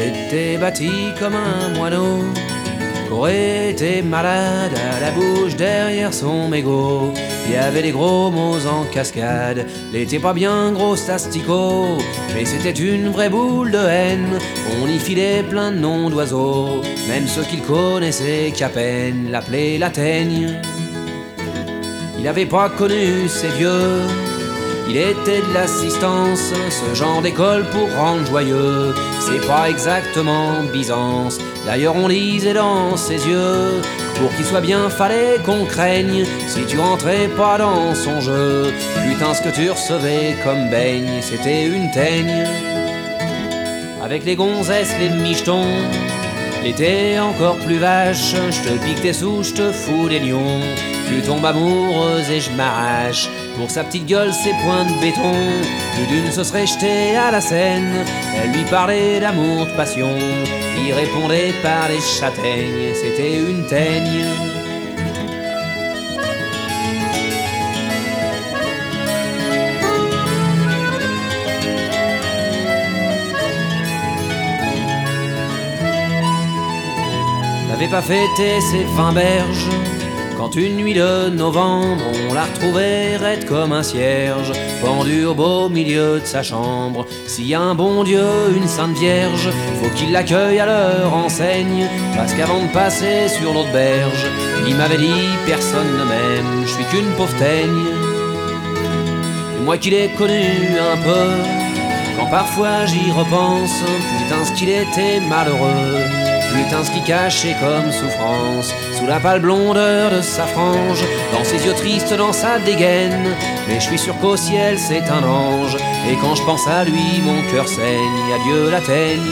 était bâti comme un moineau, qu'aurait été malade à la bouche derrière son mégot. Il y avait des gros mots en cascade, l'était pas bien gros asticot, mais c'était une vraie boule de haine. On y filait plein de noms d'oiseaux, même ceux qu'il connaissait qu'à peine l'appelaient la teigne. Il avait pas connu ses vieux, il était de l'assistance, ce genre d'école pour rendre joyeux. C'est pas exactement Byzance, d'ailleurs on lisait dans ses yeux. Pour qu'il soit bien fallait qu'on craigne si tu rentrais pas dans son jeu. Putain ce que tu recevais comme beigne, c'était une teigne. Avec les gonzesses, les michetons, l'été encore plus vache. Je te pique tes sous, je te fous des lions. Tu tombes amoureuse et je m'arrache. Pour sa petite gueule, ses poings de béton, plus d'une se serait jetée à la Seine. Elle lui parlait d'amour, de passion, il répondait par les châtaignes. C'était une teigne. N'avait pas fêté ses 20 berges quand une nuit de novembre on la retrouvait raide comme un cierge, pendue au beau milieu de sa chambre. S'il y a un bon Dieu, une sainte vierge, faut qu'il l'accueille à leur enseigne, parce qu'avant de passer sur l'autre berge, il m'avait dit personne ne m'aime, je suis qu'une pauvre teigne. Et moi qui l'ai connu un peu, quand parfois j'y repense, putain ce qu'il était malheureux. Putain ce qui cachait comme souffrance sous la pâle blondeur de sa frange, dans ses yeux tristes, dans sa dégaine. Mais je suis sûr qu'au ciel c'est un ange, et quand je pense à lui mon cœur saigne. Adieu la teigne,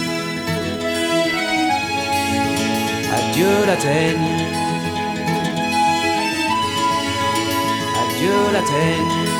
adieu la teigne, adieu la teigne.